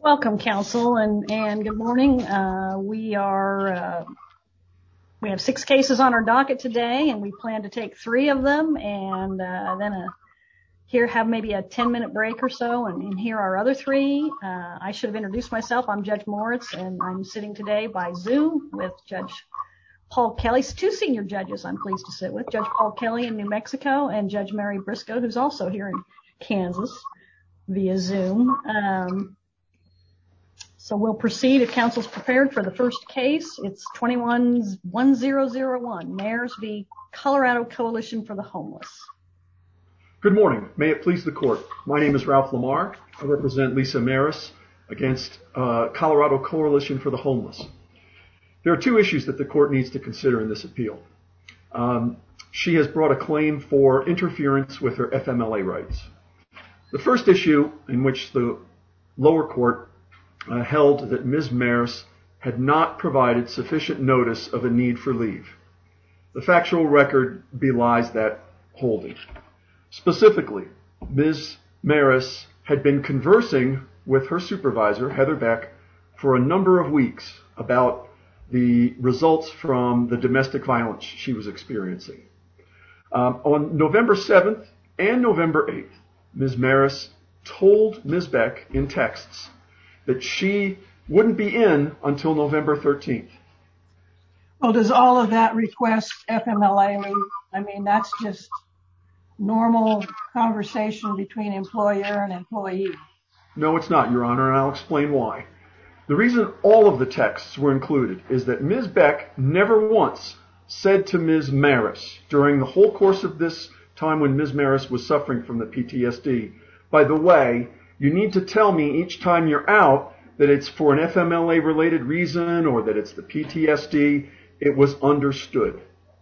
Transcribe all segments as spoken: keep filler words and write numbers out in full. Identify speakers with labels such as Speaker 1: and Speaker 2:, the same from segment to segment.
Speaker 1: Welcome, counsel, and, and good morning. Uh, we are, uh, we have six cases on our docket today, and we plan to take three of them and, uh, then a, here have maybe a ten minute break or so and, and hear our other three. Uh, I should have introduced myself. I'm Judge Moritz, and I'm sitting today by Zoom with Judge Paul Kelly, two senior judges I'm pleased to sit with, Judge Paul Kelly in New Mexico and Judge Mary Briscoe, who's also here in Kansas via Zoom. Um, So we'll proceed if counsel's prepared for the first case. It's twenty-one one zero zero one, Mayers v. Colorado Coalition for the Homeless.
Speaker 2: Good morning. May it please the court. My name is Ralph Lamar. I represent Lisa Mayers against uh, Colorado Coalition for the Homeless. There are two issues that the court needs to consider in this appeal. Um, she has brought a claim for interference with her F M L A rights. The first issue in which the lower court Uh, held that Miz Mayers had not provided sufficient notice of a need for leave. The factual record belies that holding. Specifically, Miz Mayers had been conversing with her supervisor, Heather Beck, for a number of weeks about the results from the domestic violence she was experiencing. Um, on November seventh and November eighth, Miz Mayers told Miz Beck in texts that she wouldn't be in until November thirteenth.
Speaker 3: Well, does all of that request F M L A leave? I mean, that's just normal conversation between employer and employee.
Speaker 2: No, it's not, Your Honor, and I'll explain why. The reason all of the texts were included is that Miz Beck never once said to Miz Mayers during the whole course of this time when Miz Mayers was suffering from the P T S D, by the way, you need to tell me each time you're out that it's for an F M L A related reason or that it's the P T S D. It was understood.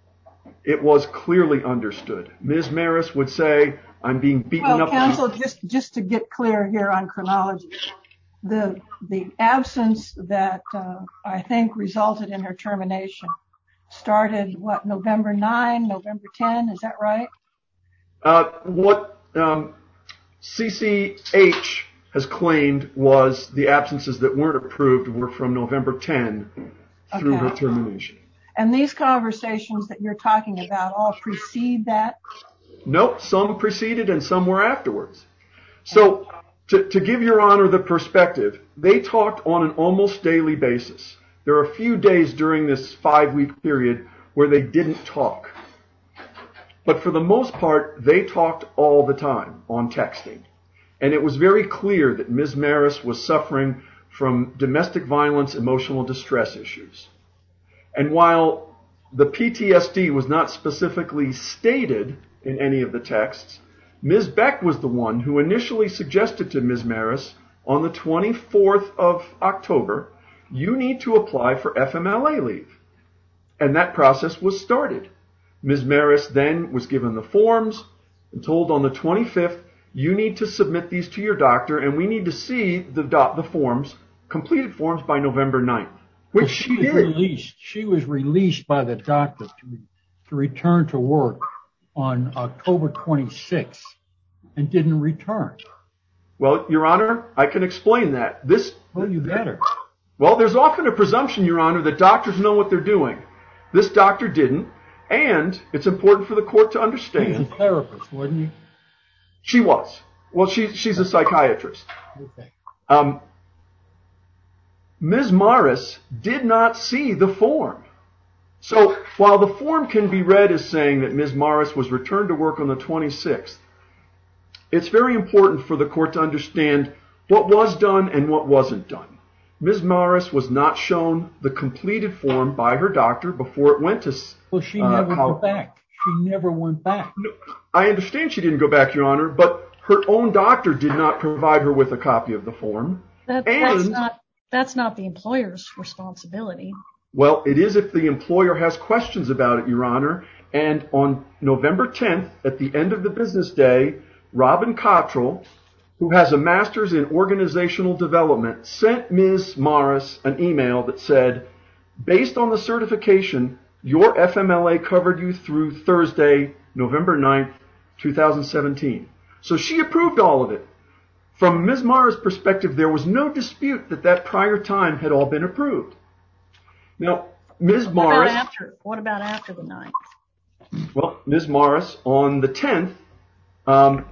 Speaker 2: It was clearly understood. Miz Mayers would say, I'm being beaten
Speaker 3: well,
Speaker 2: up.
Speaker 3: Well, counsel, just, just to get clear here on chronology, the, the absence that uh, I think resulted in her termination started, what, November ninth, November tenth, is that right?
Speaker 2: Uh, what... Um, C C H has claimed was the absences that weren't approved were from November tenth through
Speaker 3: Okay.
Speaker 2: her termination.
Speaker 3: And these conversations that you're talking about all precede that?
Speaker 2: Nope, some preceded and some were afterwards. So to, to give Your Honor the perspective, they talked on an almost daily basis. There are a few days during this five-week period where they didn't talk. But for the most part, they talked all the time on texting. And it was very clear that Miz Mayers was suffering from domestic violence, emotional distress issues. And while the P T S D was not specifically stated in any of the texts, Miz Beck was the one who initially suggested to Miz Mayers on the twenty-fourth of October, you need to apply for F M L A leave. And that process was started. Miz Mayers then was given the forms and told on the twenty-fifth, you need to submit these to your doctor and we need to see the do- the forms, completed forms by November ninth, which
Speaker 4: she,
Speaker 2: she
Speaker 4: was
Speaker 2: did.
Speaker 4: Released. She was released by the doctor to, to return to work on October twenty-sixth and didn't return.
Speaker 2: Well, Your Honor, I can explain that. This.
Speaker 4: Well, you better.
Speaker 2: Well, there's often a presumption, Your Honor, that doctors know what they're doing. This doctor didn't. And it's important for the court to understand.
Speaker 4: She was a therapist, wasn't he?
Speaker 2: She was. Well, she, she's a psychiatrist.
Speaker 4: Okay.
Speaker 2: Um, Miz Morris did not see the form. So while the form can be read as saying that Miz Morris was returned to work on the twenty-sixth, it's very important for the court to understand what was done and what wasn't done. Miz Morris was not shown the completed form by her doctor before it went to...
Speaker 4: Well, she
Speaker 2: uh,
Speaker 4: never
Speaker 2: how,
Speaker 4: went back. She never went back.
Speaker 2: No, I understand she didn't go back, Your Honor, but her own doctor did not provide her with a copy of the form.
Speaker 1: That,
Speaker 2: and,
Speaker 1: that's not that's not the employer's responsibility.
Speaker 2: Well, it is if the employer has questions about it, Your Honor. And on November tenth, at the end of the business day, Robin Cottrell, who has a master's in organizational development, sent Miz Morris an email that said, based on the certification, your F M L A covered you through Thursday, November ninth, two thousand seventeen. So she approved all of it. From Miz Mara's perspective, there was no dispute that that prior time had all been approved. Now, Miz
Speaker 1: What
Speaker 2: Morris...
Speaker 1: about after, what about after the ninth?
Speaker 2: Well, Miz Morris, on the tenth, um,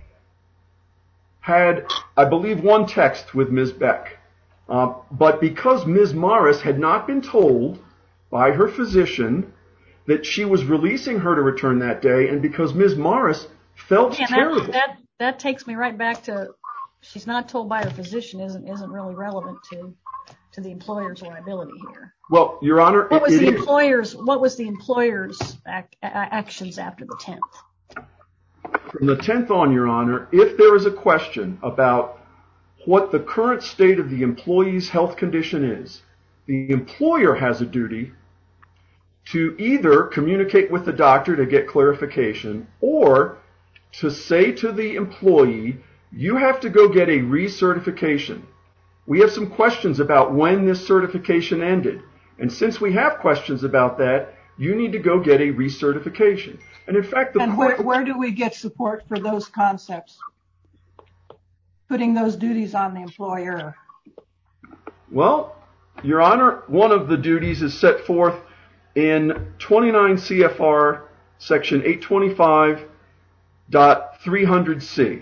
Speaker 2: had, I believe, one text with Miz Beck. Uh, but because Miz Morris had not been told by her physician that she was releasing her to return that day, and because Miz Morris felt
Speaker 1: Yeah,
Speaker 2: terrible...
Speaker 1: That, that, that takes me right back to, she's not told by her physician isn't, isn't really relevant to, to the employer's liability here.
Speaker 2: Well, Your Honor...
Speaker 1: What was
Speaker 2: it,
Speaker 1: the
Speaker 2: it
Speaker 1: employer's, what was the employer's ac- actions after the tenth?
Speaker 2: From the tenth on, Your Honor, if there is a question about what the current state of the employee's health condition is, the employer has a duty to either communicate with the doctor to get clarification or to say to the employee, you have to go get a recertification. We have some questions about when this certification ended. And since we have questions about that, you need to go get a recertification. And in fact, the
Speaker 3: and where, where do we get support for those concepts? Putting those duties on the employer.
Speaker 2: Well, Your Honor, one of the duties is set forth in twenty-nine C F R section eight twenty-five point three hundred C,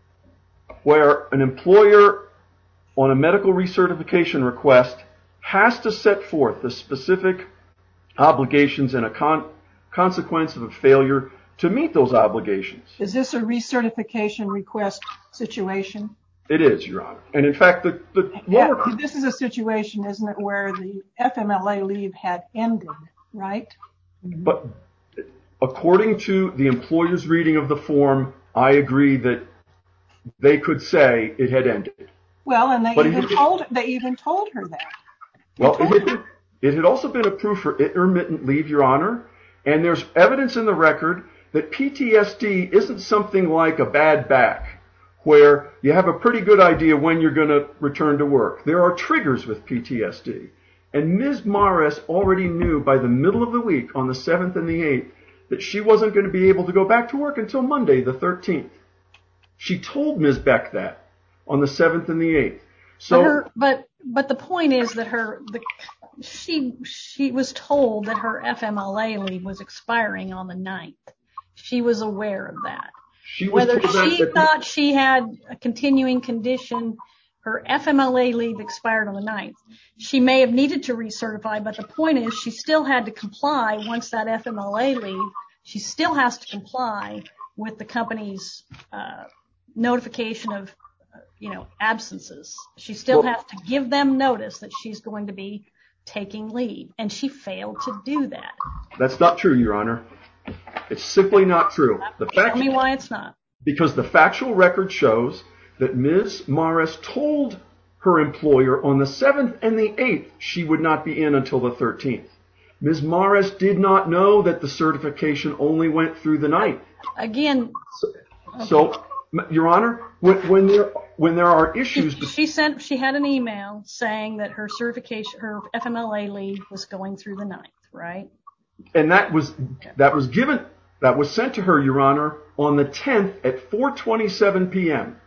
Speaker 2: where an employer on a medical recertification request has to set forth the specific obligations and a con- consequence of a failure to meet those obligations.
Speaker 3: Is this a recertification request situation?
Speaker 2: It is, Your Honor. And in fact, the, the
Speaker 3: Yeah,
Speaker 2: lower...
Speaker 3: this is a situation, isn't it, where the F M L A leave had ended, right?
Speaker 2: But according to the employer's reading of the form, I agree that they could say it had ended.
Speaker 3: Well, and they
Speaker 2: But
Speaker 3: even
Speaker 2: it-
Speaker 3: told they even told her that. They
Speaker 2: Well,
Speaker 3: told
Speaker 2: it had,
Speaker 3: her.
Speaker 2: been, it had also been approved for intermittent leave, Your Honor, and there's evidence in the record that P T S D isn't something like a bad back, where you have a pretty good idea when you're going to return to work. There are triggers with P T S D. And Miz Morris already knew by the middle of the week, on the seventh and the eighth, that she wasn't going to be able to go back to work until Monday, the thirteenth. She told Miz Beck that on the seventh and the eighth. So,
Speaker 1: But her, but but the point is that her the she she was told that her F M L A leave was expiring on the ninth. She was aware of that.
Speaker 2: she was
Speaker 1: Whether
Speaker 2: told that
Speaker 1: she
Speaker 2: at the-
Speaker 1: thought she had a continuing condition, her F M L A leave expired on the ninth. She may have needed to recertify, but the point is she still had to comply once that F M L A leave. She still has to comply with the company's uh, notification of, uh, you know, absences. She still
Speaker 2: Well-
Speaker 1: has to give them notice that she's going to be taking leave, and she failed to do that.
Speaker 2: That's not true, Your Honor. It's simply not true. The fact,
Speaker 1: Tell me why it's not.
Speaker 2: because the factual record shows that Miz Morris told her employer on the seventh and the eighth she would not be in until the thirteenth. Miz Morris did not know that the certification only went through the ninth.
Speaker 1: Again,
Speaker 2: So, m- Your Honor, when, when there when there are issues,
Speaker 1: she sent, she had an email saying that her certification, her F M L A leave was going through the ninth, right?
Speaker 2: and that was that was given that was sent to her, Your Honor, on the tenth at four twenty-seven p.m.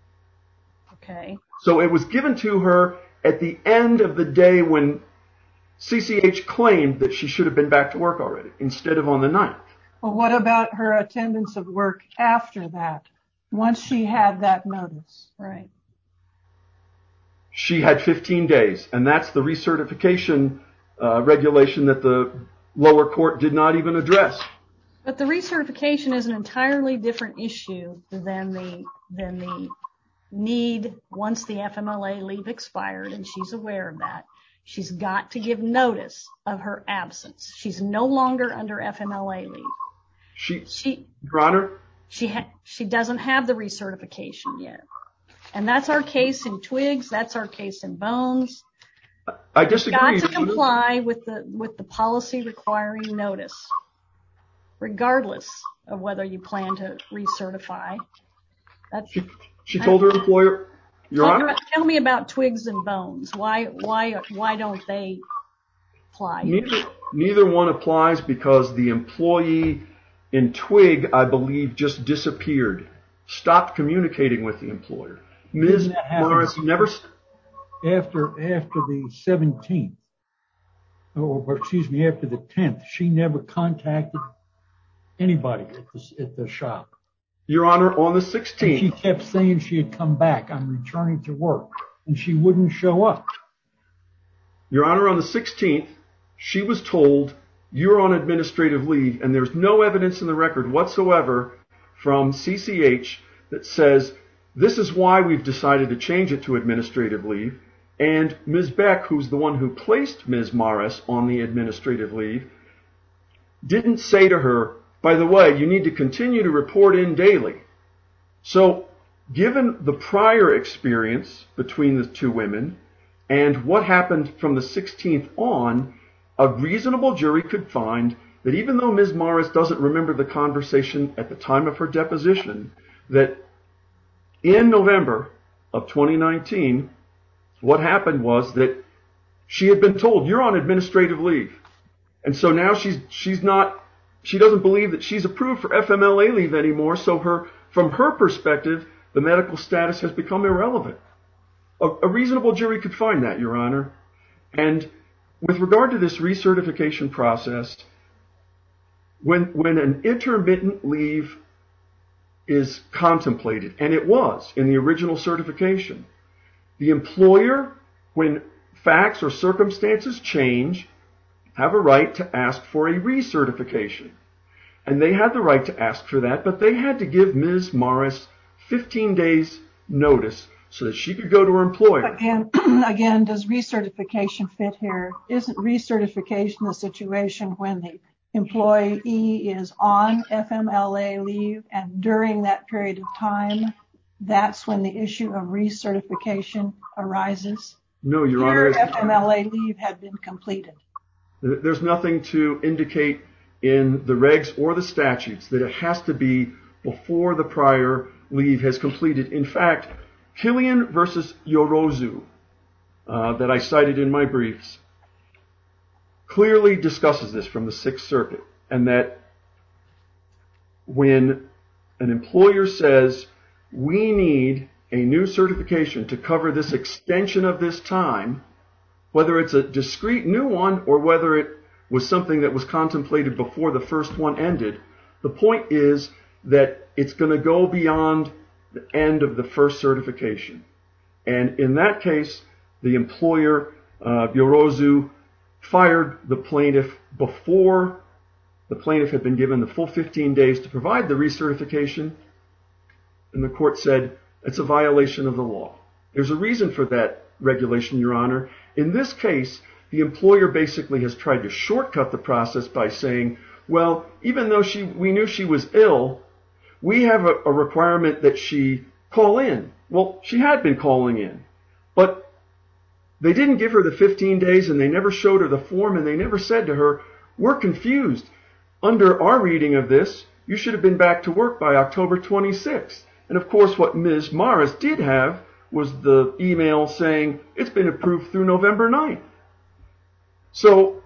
Speaker 1: Okay.
Speaker 2: So it was given to her at the end of the day when C C H claimed that she should have been back to work already, instead of on the ninth.
Speaker 3: Well, what about her attendance of work after that, once she had that notice?
Speaker 1: Right.
Speaker 2: She had fifteen days, and that's the recertification uh, regulation that the lower court did not even address.
Speaker 1: But the recertification is an entirely different issue than the than the need once the F M L A leave expired, and she's aware of that. She's got to give notice of her absence. She's no longer under F M L A leave.
Speaker 2: She,
Speaker 1: She
Speaker 2: Your Honor,
Speaker 1: she ha- she doesn't have the recertification yet, and that's our case in Twigs. That's our case in Bones.
Speaker 2: I disagree.
Speaker 1: Got to
Speaker 2: Your Honor.
Speaker 1: comply with the with the policy requiring notice, regardless of whether you plan to recertify. That's
Speaker 2: She, she told her employer, Your
Speaker 1: tell,
Speaker 2: Honor,
Speaker 1: tell me about Twigs and Bones. Why why why don't they apply?
Speaker 2: neither, neither one applies because the employee in Twig, I believe, just disappeared, stopped communicating with the employer. Miz Morris never...
Speaker 4: After, after the seventeenth, or excuse me, after the tenth, she never contacted anybody at the, at the shop.
Speaker 2: Your Honor, on the sixteenth...
Speaker 4: And she kept saying she had come back. I'm returning to work. And she wouldn't show up.
Speaker 2: Your Honor, on the sixteenth, she was told, you're on administrative leave, and there's no evidence in the record whatsoever from C C H that says, this is why we've decided to change it to administrative leave. And Miz Beck, who's the one who placed Miz Morris on the administrative leave, didn't say to her, by the way, you need to continue to report in daily. So, given the prior experience between the two women and what happened from the sixteenth on, a reasonable jury could find that even though Miz Morris doesn't remember the conversation at the time of her deposition, that in November of twenty nineteen, what happened was that she had been told, you're on administrative leave. And so now she's she's not, she doesn't believe that she's approved for F M L A leave anymore, so her from her perspective, the medical status has become irrelevant. A, a reasonable jury could find that, Your Honor. And with regard to this recertification process, when when an intermittent leave is contemplated, and it was in the original certification, the employer, when facts or circumstances change, have a right to ask for a recertification. And they had the right to ask for that, but they had to give Miz Morris fifteen days notice so that she could go to her employer.
Speaker 3: Again, again, does recertification fit here? Isn't recertification the situation when the employee is on F M L A leave, and during that period of time, that's when the issue of recertification arises?
Speaker 2: No, Your
Speaker 3: Here,
Speaker 2: Honor.
Speaker 3: F M L A leave had been completed.
Speaker 2: There's nothing to indicate in the regs or the statutes that it has to be before the prior leave has completed. In fact, Killian versus Yorozu, uh, that I cited in my briefs, clearly discusses this from the Sixth Circuit, and that when an employer says, we need a new certification to cover this extension of this time, whether it's a discrete new one or whether it was something that was contemplated before the first one ended, the point is that it's going to go beyond the end of the first certification. And in that case, the employer, uh, Yorozu, fired the plaintiff before the plaintiff had been given the full fifteen days to provide the recertification, and the court said it's a violation of the law. There's a reason for that regulation, Your Honor. In this case, the employer basically has tried to shortcut the process by saying, well, even though she we knew she was ill, we have a, a requirement that she call in. Well, she had been calling in, but they didn't give her the fifteen days, and they never showed her the form, and they never said to her, we're confused. Under our reading of this, you should have been back to work by October twenty-sixth. And of course, what Miz Morris did have was the email saying it's been approved through November ninth. So,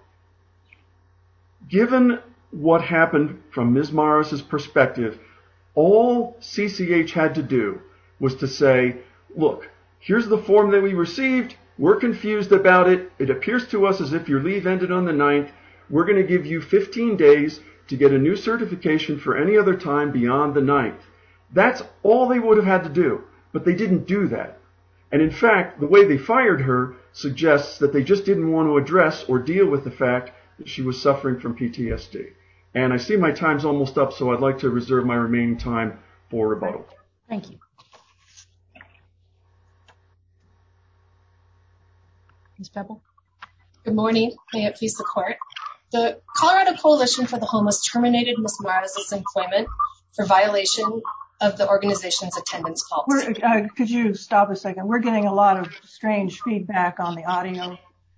Speaker 2: given what happened from Miz Morris's perspective, all C C H had to do was to say, look, here's the form that we received. We're confused about it. It appears to us as if your leave ended on the ninth. We're going to give you fifteen days to get a new certification for any other time beyond the ninth. That's all they would have had to do, but they didn't do that. And in fact, the way they fired her suggests that they just didn't want to address or deal with the fact that she was suffering from P T S D. And I see my time's almost up, so I'd like to reserve my remaining time for rebuttal.
Speaker 1: Thank you. Miz Pebble?
Speaker 5: Good morning. May it please the court. The Colorado Coalition for the Homeless terminated Miz Morris' employment for violation of the organization's attendance policy.
Speaker 3: Uh, could you stop a second? We're getting a lot of strange feedback on the audio.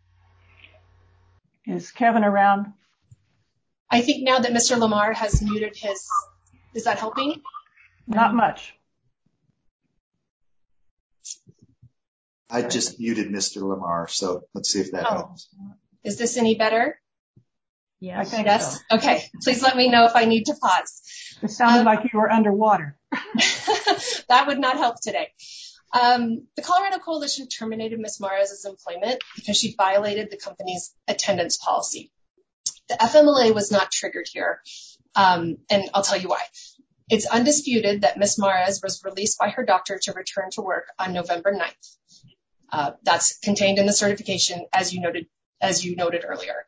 Speaker 3: Is Kevin around?
Speaker 5: I think now that Mister Lamar has muted his, is that helping?
Speaker 3: Not much.
Speaker 6: I just muted Mister Lamar, so let's see if that
Speaker 5: oh.
Speaker 6: helps.
Speaker 5: Is this any better?
Speaker 1: Yes.
Speaker 3: I think
Speaker 5: yes?
Speaker 3: so.
Speaker 5: Okay. Please let me know if I need to pause.
Speaker 3: It sounded
Speaker 5: um,
Speaker 3: like you were underwater.
Speaker 5: That would not help today. Um, the Colorado Coalition terminated Miz Mares' employment because she violated the company's attendance policy. The F M L A was not triggered here, um, and I'll tell you why. It's undisputed that Miz Mares was released by her doctor to return to work on November ninth. Uh, that's contained in the certification, as you noted, as you noted earlier.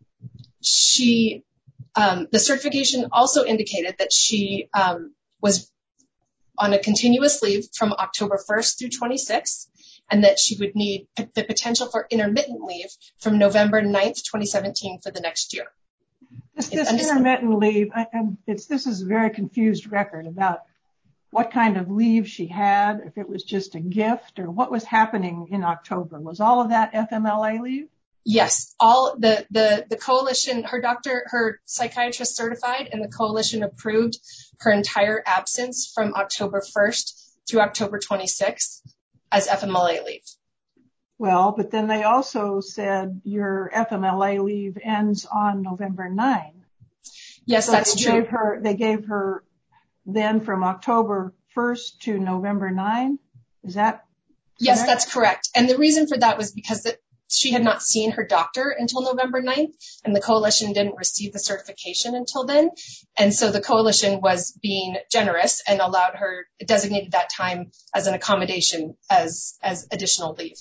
Speaker 5: She, um, the certification also indicated that she um, was on a continuous leave from October first through twenty-sixth, and that she would need p- the potential for intermittent leave from November ninth, twenty seventeen for the next year.
Speaker 3: This, this intermittent leave, I, and it's, this is a very confused record about what kind of leave she had, if it was just a gift or what was happening in October. Was all of that F M L A leave?
Speaker 5: Yes, all the, the, the coalition, her doctor, her psychiatrist certified, and the coalition approved her entire absence from October first through October twenty-sixth as F M L A leave.
Speaker 3: Well, but then they also said your F M L A leave ends on November ninth.
Speaker 5: Yes,
Speaker 3: so
Speaker 5: that's
Speaker 3: they
Speaker 5: true.
Speaker 3: Gave her, they gave her then from October first to November ninth. Is that correct?
Speaker 5: Yes, that's correct. And the reason for that was because the, she had not seen her doctor until November ninth, and the coalition didn't receive the certification until then. And so the coalition was being generous and allowed her, designated that time as an accommodation as, as additional leave.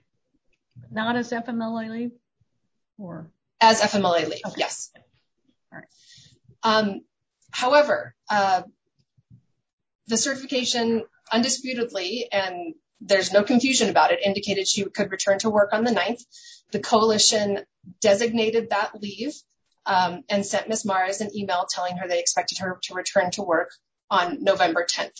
Speaker 1: Not as F M L A leave? Or
Speaker 5: as F M L A leave,
Speaker 1: okay.
Speaker 5: Yes.
Speaker 1: All right.
Speaker 5: Um, however, uh, the certification undisputedly, and there's no confusion about it, indicated she could return to work on the ninth. The coalition designated that leave um, and sent Miz Mares an email telling her they expected her to return to work on November tenth.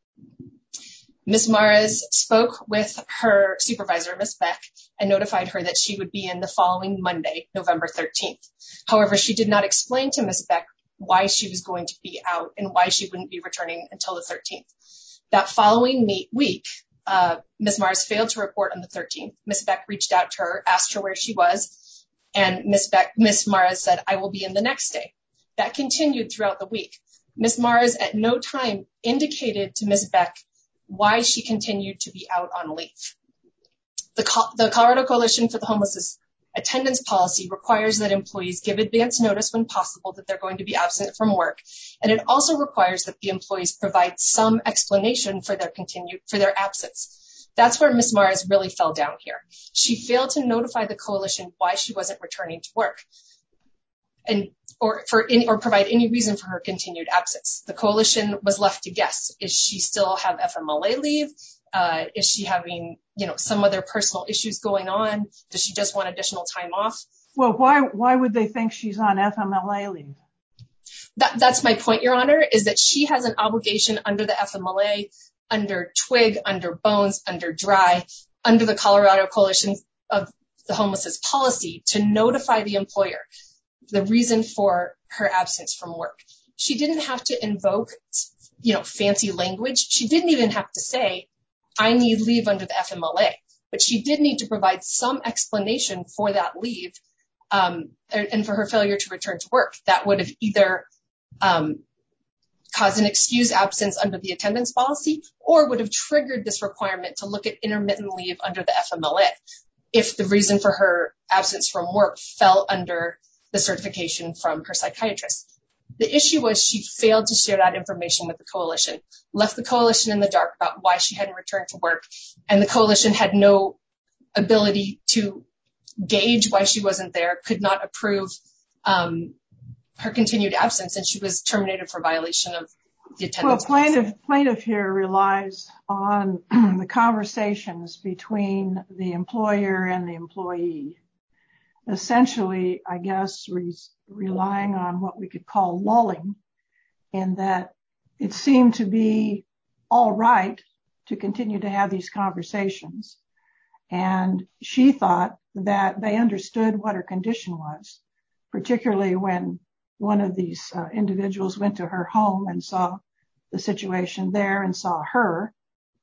Speaker 5: Miz Mares spoke with her supervisor, Miz Beck, and notified her that she would be in the following Monday, November thirteenth. However, she did not explain to Miz Beck why she was going to be out and why she wouldn't be returning until the thirteenth. That following week, uh, Miz Mares failed to report on the thirteenth. Miz Beck reached out to her, asked her where she was, and Miz Beck, Miz Mares said, "I will be in the next day." That continued throughout the week. Miz Mares at no time indicated to Miz Beck why she continued to be out on leave. The, Co- the Colorado Coalition for the Homeless' attendance policy requires that employees give advance notice when possible that they're going to be absent from work, and it also requires that the employees provide some explanation for their continued for their absence. That's where Miz Mares really fell down here. She failed to notify the coalition why she wasn't returning to work, and or for any, or provide any reason for her continued absence. The coalition was left to guess: is she still have F M L A leave? Uh, is she having, you know, some other personal issues going on? Does she just want additional time off?
Speaker 3: Well, why why would they think she's on F M L A leave?
Speaker 5: That, that's my point, Your Honor, is that she has an obligation under the F M L A, under TWIG, under BONES, under DRY, under the Colorado Coalition of the Homeless' policy to notify the employer the reason for her absence from work. She didn't have to invoke, you know, fancy language. She didn't even have to say, "I need leave under the F M L A," but she did need to provide some explanation for that leave um, and for her failure to return to work. That would have either um, caused an excused absence under the attendance policy or would have triggered this requirement to look at intermittent leave under the F M L A if the reason for her absence from work fell under the certification from her psychiatrist. The issue was she failed to share that information with the coalition, left the coalition in the dark about why she hadn't returned to work, and the coalition had no ability to gauge why she wasn't there, could not approve um, her continued absence, and she was terminated for violation of the attendance
Speaker 3: Well,
Speaker 5: policy.
Speaker 3: plaintiff, plaintiff here relies on the conversations between the employer and the employee. Essentially, I guess, re- relying on what we could call lulling, in that it seemed to be all right to continue to have these conversations. And she thought that they understood what her condition was, particularly when one of these uh, individuals went to her home and saw the situation there and saw her.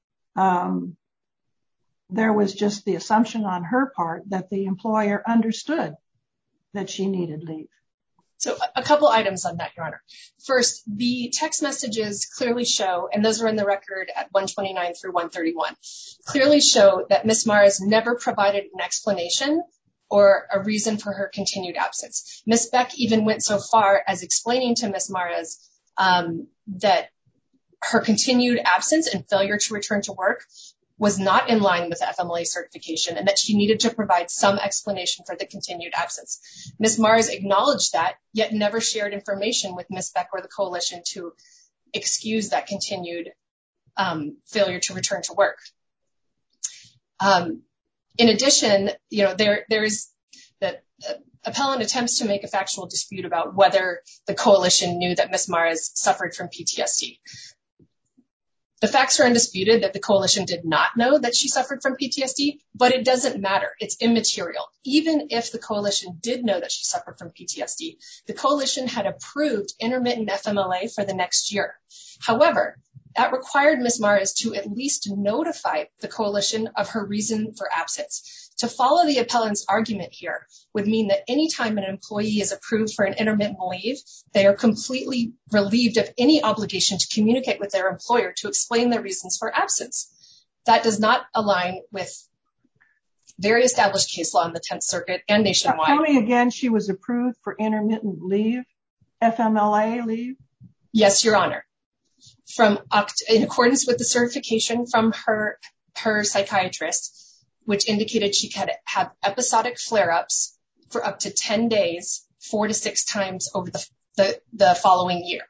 Speaker 3: Um, There was just the assumption on her part that the employer understood that she needed leave.
Speaker 5: So a couple items on that, Your Honor. First, the text messages clearly show, and those are in the record at one twenty-nine through one thirty-one, clearly show that Miz Mares never provided an explanation or a reason for her continued absence. Miz Beck even went so far as explaining to Miz Mares um, that her continued absence and failure to return to work was not in line with the F M L A certification and that she needed to provide some explanation for the continued absence. Miz Mares acknowledged that, yet never shared information with Miz Beck or the coalition to excuse that continued um, failure to return to work. Um, in addition, you know, there there is that uh, appellant attempts to make a factual dispute about whether the coalition knew that Miz Mares suffered from P T S D. The facts are undisputed that the coalition did not know that she suffered from P T S D, but it doesn't matter. It's immaterial. Even if the coalition did know that she suffered from P T S D, the coalition had approved intermittent F M L A for the next year. However, that required Miz Mares to at least notify the coalition of her reason for absence. To follow the appellant's argument here would mean that anytime an employee is approved for an intermittent leave, they are completely relieved of any obligation to communicate with their employer to explain their reasons for absence. That does not align with very established case law in the tenth Circuit and nationwide.
Speaker 3: Tell me again, she was approved for intermittent leave, F M L A leave?
Speaker 5: Yes, Your Honor. From in accordance with the certification from her, her psychiatrist, which indicated she could have episodic flare-ups for up to ten days, four to six times over the, the, the following year.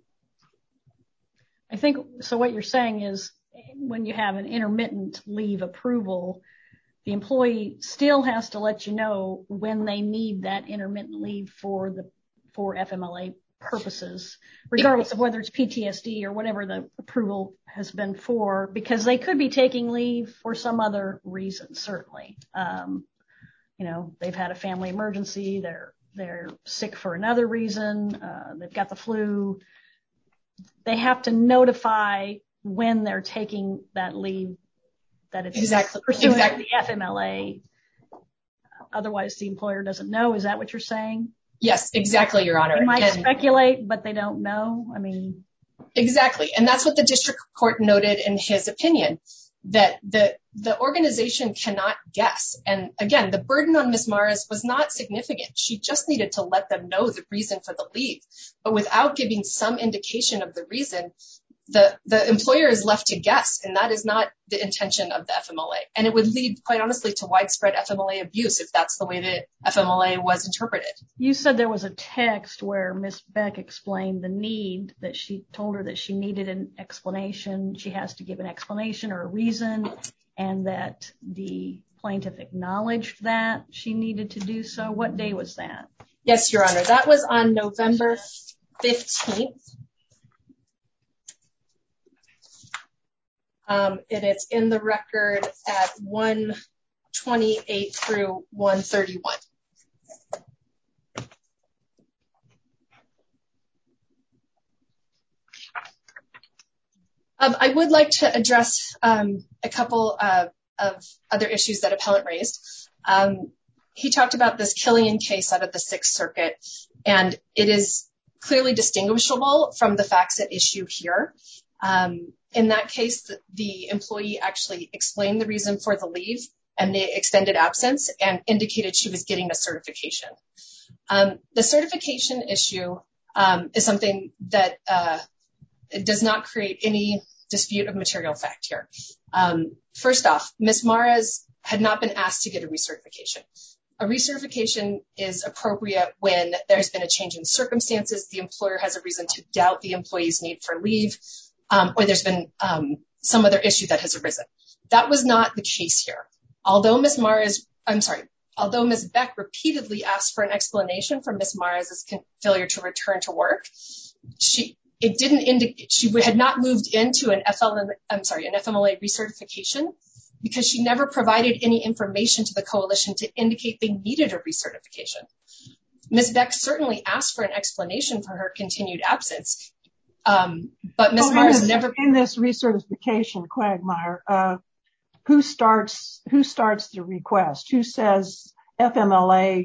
Speaker 1: I think, so what you're saying is when you have an intermittent leave approval, the employee still has to let you know when they need that intermittent leave for the, for F M L A purposes, regardless of whether it's P T S D or whatever the approval has been for, because they could be taking leave for some other reason, certainly. Um, you know, they've had a family emergency, they're they're sick for another reason, uh, they've got the flu. They have to notify when they're taking that leave that it's
Speaker 5: exactly
Speaker 1: pursuant
Speaker 5: exactly
Speaker 1: to the F M L A. Otherwise, the employer doesn't know. Is that what you're saying?
Speaker 5: Yes, exactly, Your Honor.
Speaker 1: They might
Speaker 5: and
Speaker 1: speculate, but they don't know. I mean,
Speaker 5: exactly. And that's what the district court noted in his opinion, that the the organization cannot guess. And again, the burden on Miz Mares was not significant. She just needed to let them know the reason for the leave. But without giving some indication of the reason, the, the employer is left to guess. And that is not the intention of the F M L A. And it would lead, quite honestly, to widespread F M L A abuse if that's the way that F M L A was interpreted.
Speaker 1: You said there was a text where Miz Beck explained the need, that she told her that she needed an explanation. She has to give an explanation or a reason, and that the plaintiff acknowledged that she needed to do so. What day was that?
Speaker 5: Yes, Your Honor. That was on November fifteenth. Um, and it's in the record at one twenty-eight through one thirty-one. Um, I would like to address um, a couple uh, of other issues that appellant raised. Um, he talked about this Killian case out of the Sixth Circuit, and it is clearly distinguishable from the facts at issue here. Um, in that case, the, the employee actually explained the reason for the leave and the extended absence and indicated she was getting a certification. Um, the certification issue um, is something that uh, does not create any dispute of material fact here. Um, first off, Miz Mares had not been asked to get a recertification. A recertification is appropriate when there's been a change in circumstances, the employer has a reason to doubt the employee's need for leave, um, or there's been um, some other issue that has arisen. That was not the case here. Although Miz Mares, I'm sorry, although Miz Beck repeatedly asked for an explanation for Miz Mares' failure to return to work, she it didn't indicate she had not moved into an F L M, I'm sorry, an F M L A recertification because she never provided any information to the coalition to indicate they needed a recertification. Miz Beck certainly asked for an explanation for her continued absence, um, but Miz
Speaker 3: well,
Speaker 5: Mares
Speaker 3: in this,
Speaker 5: never.
Speaker 3: In this recertification quagmire, uh, who starts who starts the request? Who says F M L A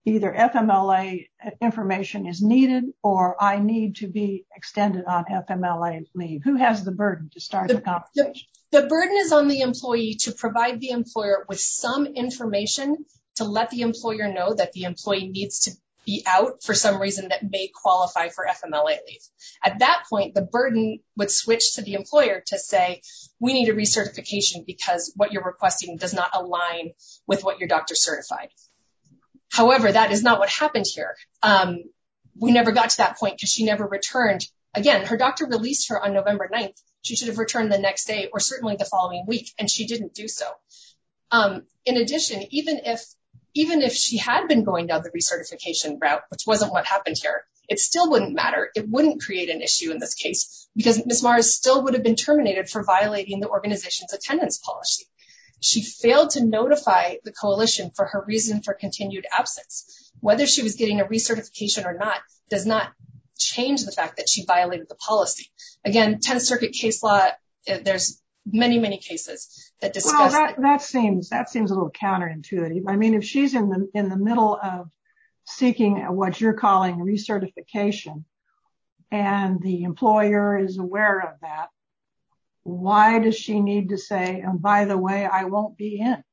Speaker 3: either F M L A information is needed or I need to be extended on F M L A leave? Who has the burden to start the, the conversation?
Speaker 5: The, the burden is on the employee to provide the employer with some information to let the employer know that the employee needs to be out for some reason that may qualify for F M L A leave. At that point, the burden would switch to the employer to say, we need a recertification because what you're requesting does not align with what your doctor certified. However, that is not what happened here. Um, we never got to that point because she never returned. Again, her doctor released her on November ninth. She should have returned the next day or certainly the following week, and she didn't do so. Um, in addition, even if even if she had been going down the recertification route, which wasn't what happened here, it still wouldn't matter. It wouldn't create an issue in this case because Miz Mars still would have been terminated for violating the organization's attendance policy. She failed to notify the coalition for her reason for continued absence. Whether she was getting a recertification or not does not change the fact that she violated the policy. Again, tenth Circuit case law, there's many, many cases that discuss.
Speaker 3: Well, that, that seems that seems a little counterintuitive. I mean, if she's in the in the middle of seeking what you're calling recertification, and the employer is aware of that, why does she need to say, and by the way, I won't be in?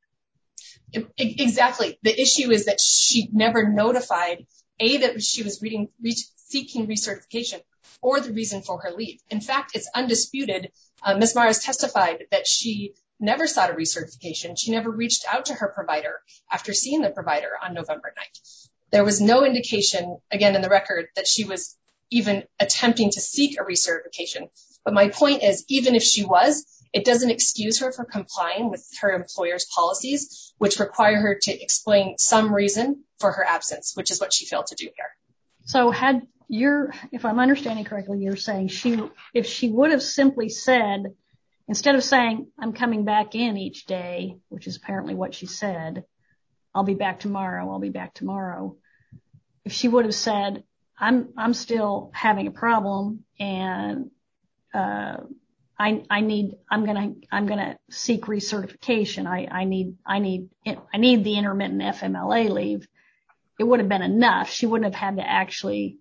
Speaker 5: Exactly. The issue is that she never notified, A, that she was reading, re- seeking recertification, or the reason for her leave. In fact, it's undisputed. Uh, Miz Mars testified that she never sought a recertification. She never reached out to her provider after seeing the provider on November ninth. There was no indication, again, in the record, that she was even attempting to seek a recertification. But my point is, even if she was, it doesn't excuse her for complying with her employer's policies, which require her to explain some reason for her absence, which is what she failed to do here.
Speaker 1: So had you're, if I'm understanding correctly, you're saying she, if she would have simply said, instead of saying, I'm coming back in each day, which is apparently what she said, I'll be back tomorrow, I'll be back tomorrow. If she would have said, I'm, I'm still having a problem and, uh, I, I need, I'm going to, I'm going to seek recertification. I, I need, I need, I need the intermittent F M L A leave. It would have been enough. She wouldn't have had to actually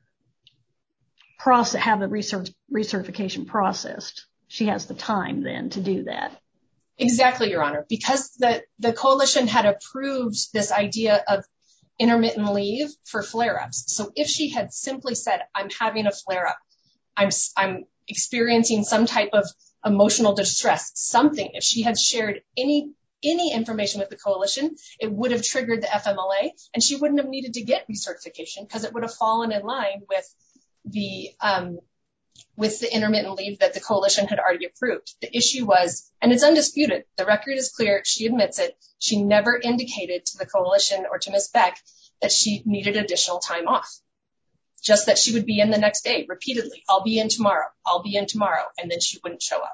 Speaker 1: process, have the recert, recertification processed. She has the time then to do that.
Speaker 5: Exactly, Your Honor. Because the, the coalition had approved this idea of intermittent leave for flare-ups. So if she had simply said, I'm having a flare-up, I'm, I'm experiencing some type of emotional distress, something, if she had shared any any information with the coalition, it would have triggered the F M L A, and she wouldn't have needed to get recertification because it would have fallen in line with the um, with the intermittent leave that the coalition had already approved. The issue was, and it's undisputed, the record is clear, she admits it, she never indicated to the coalition or to Miz Beck that she needed additional time off. Just that she would be in the next day repeatedly. I'll be in tomorrow. I'll be in tomorrow. And then she wouldn't show up.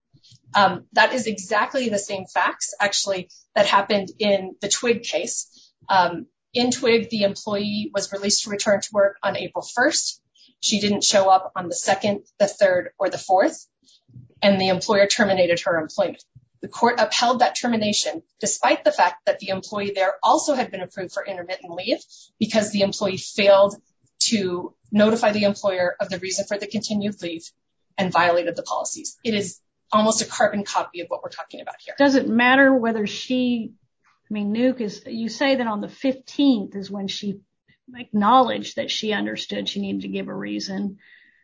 Speaker 5: Um, that is exactly the same facts, actually, that happened in the Twig case. Um, in Twig, the employee was released to return to work on April first. She didn't show up on the second, the third, or the fourth, and the employer terminated her employment. The court upheld that termination despite the fact that the employee there also had been approved for intermittent leave because the employee failed to notify the employer of the reason for the continued leave and violated the policies. It is almost a carbon copy of what we're talking about here.
Speaker 1: Does it matter whether she, I mean, Nuke is, you say that on the fifteenth is when she acknowledged that she understood she needed to give a reason.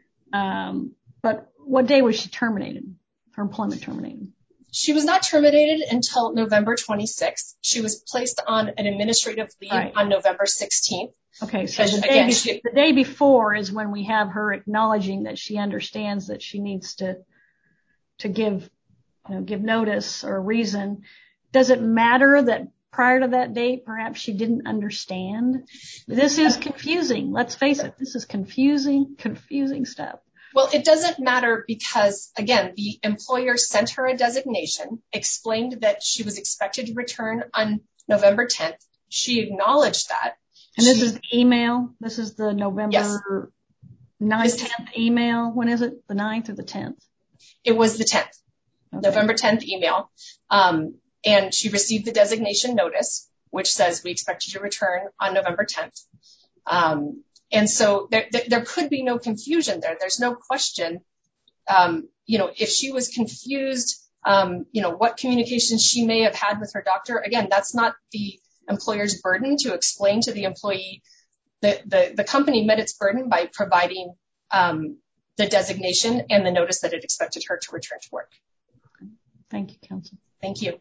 Speaker 1: Um, but what day was she terminated, her employment terminated?
Speaker 5: She was not terminated until November twenty-sixth. She was placed on an administrative leave right. on November sixteenth.
Speaker 1: Okay, so the day, Again, be- she, the day before is when we have her acknowledging that she understands that she needs to to give, you know, give notice or reason. Does it matter that prior to that date, perhaps she didn't understand? This is confusing. Let's face it. This is confusing, confusing stuff.
Speaker 5: Well, it doesn't matter because, again, the employer sent her a designation, explained that she was expected to return on November tenth. She acknowledged that.
Speaker 1: And this
Speaker 5: she,
Speaker 1: is the email? This is the November
Speaker 5: yes.
Speaker 1: ninth, tenth email? When is it? The ninth or the tenth?
Speaker 5: It was the tenth, okay. November tenth email. Um, and she received the designation notice. which says we expect you to return on November tenth. Um, and so there, there, there could be no confusion there. There's no question, um, you know, if she was confused, um, you know, what communications she may have had with her doctor. Again, that's not the employer's burden to explain to the employee. The, the, the company met its burden by providing um, the designation and the notice that it expected her to return to work.
Speaker 1: Thank you, counsel.
Speaker 5: Thank you.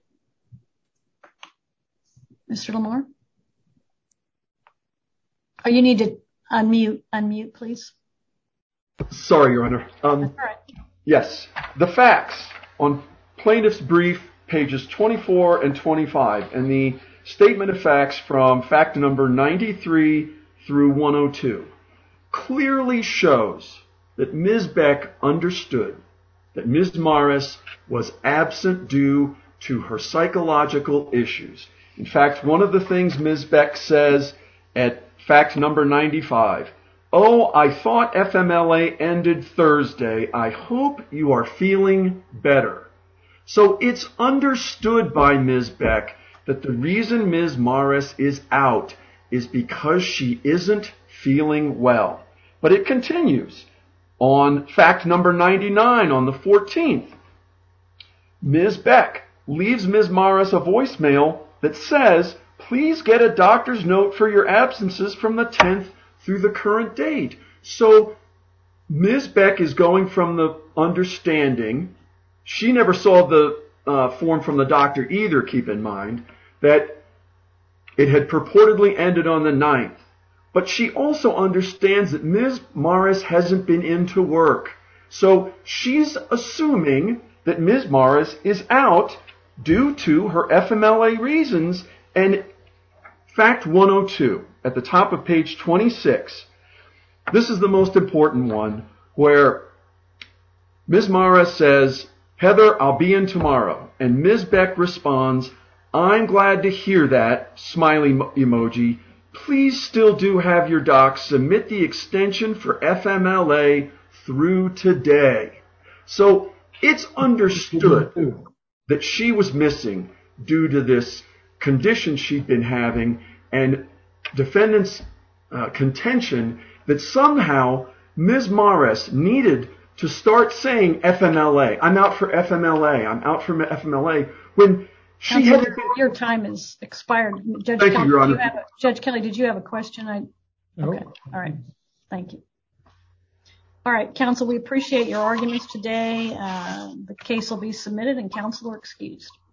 Speaker 1: Mister Lamar? Oh, you need to unmute, unmute, please.
Speaker 2: Sorry, Your Honor. Um,
Speaker 1: That's all right.
Speaker 2: Yes. The facts on plaintiff's brief, pages twenty-four and twenty-five, and the statement of facts from fact number ninety-three through one oh two clearly shows that Miz Beck understood that Miz Morris was absent due to her psychological issues. In fact, one of the things Miz Beck says at fact number ninety-five, "Oh, I thought F M L A ended Thursday. I hope you are feeling better." So it's understood by Miz Beck that the reason Miz Morris is out is because she isn't feeling well. But it continues. On fact number ninety-nine, on the fourteenth, Miz Beck leaves Miz Morris a voicemail that says, "Please get a doctor's note for your absences from the tenth through the current date." So Miz Beck is going from the understanding, she never saw the uh, form from the doctor either, keep in mind, that it had purportedly ended on the ninth. But she also understands that Miz Morris hasn't been into work. So she's assuming that Miz Morris is out due to her F M L A reasons. And fact one oh two, at the top of page twenty-six, this is the most important one, where Miz Morris says, "Heather, I'll be in tomorrow." And Miz Beck responds, "I'm glad to hear that," smiley emoji. "Please still do have your doc submit the extension for F M L A through today." So it's understood that she was missing due to this condition she'd been having, and defendant's uh, contention that somehow Miz Morris needed to start saying F M L A. I'm out for F M L A. I'm out for F M L A. When she
Speaker 1: Counsel,
Speaker 2: had
Speaker 1: your, your time is expired. Judge
Speaker 2: Thank
Speaker 1: Kelly,
Speaker 2: you, Your
Speaker 1: did you
Speaker 2: Honor.
Speaker 1: have a, Judge Kelly, did you have a question? I,
Speaker 4: No.
Speaker 1: okay. All right. Thank you. All right, counsel, we appreciate your arguments today. Uh, the case will be submitted and counsel are excused.